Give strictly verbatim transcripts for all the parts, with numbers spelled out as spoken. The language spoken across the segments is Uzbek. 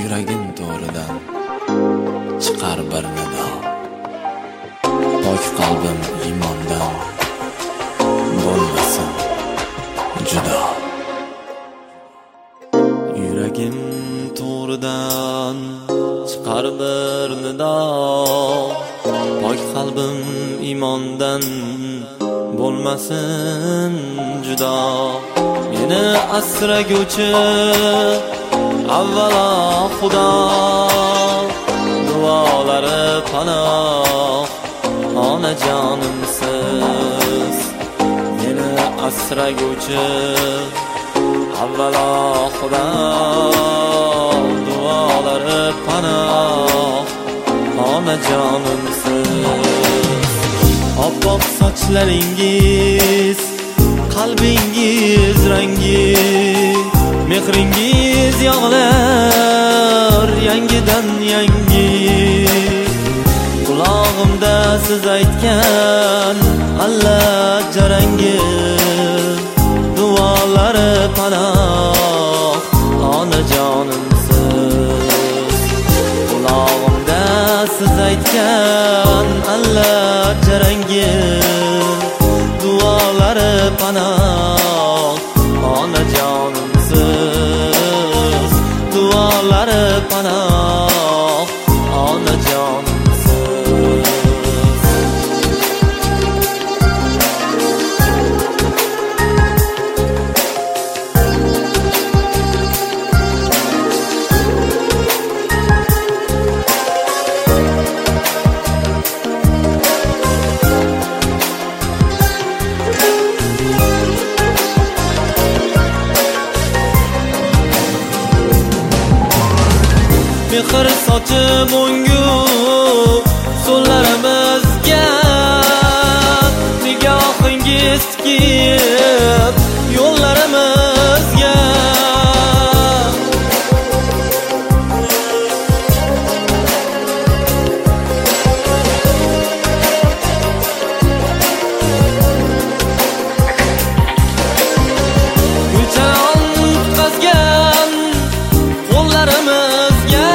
yuragim to'ridan chiqar bir nido. Pok qalbim iymondan bo'lmasin judo. Yuragim to'ridan chiqar bir nido. Pok qalbim iymondan bo'lmasin judo. Meni asraguvchi avvalo Xudo, duolari panoh onajonimsiz. Meni asraguvchi avvalo Xudo, duolari panoh onajonimsiz. Oppoq sochlaringiz, qalbingiz rangi, mehringiz yog'lar yangidan yangi. Qulog'imda siz aytgan alla jarangi, duolari panoh onajonimsiz. Qulog'imda siz aytgan alla jarangi, duolari panoh onajonimsiz. Duolari panoh onajonimsiz. Mehr sochib ungu so'llarimizga, nigohingiz tikib yo'llarimizga. Gulchanon tutqazgan qo'llarimizga,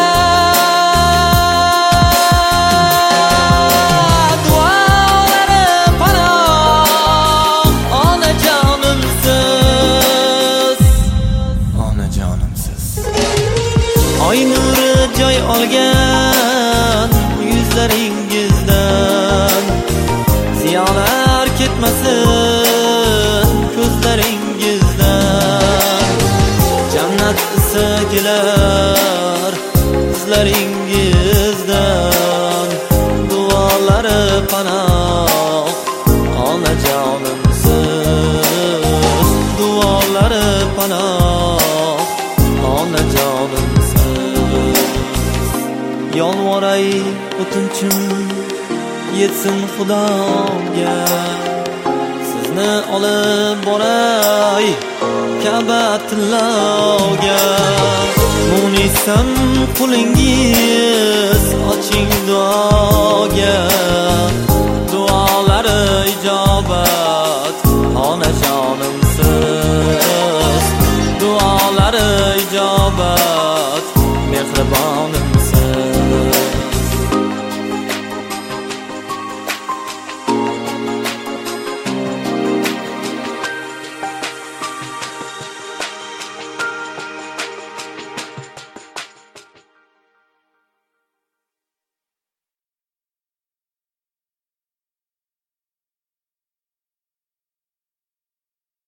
oy nuri joy olgan yuzlaringizdan, ziyolar ketmasin ko'zlaringizdan. Jannat isi kelar izlaringizdan, duolari panoh onajonimsiz. Duolari panoh onajonimsiz. Yolvoray o'tinchim yetsin Xudoga, sizni olib boray Ka'batullohga. Munisam qulingiz oching duoga,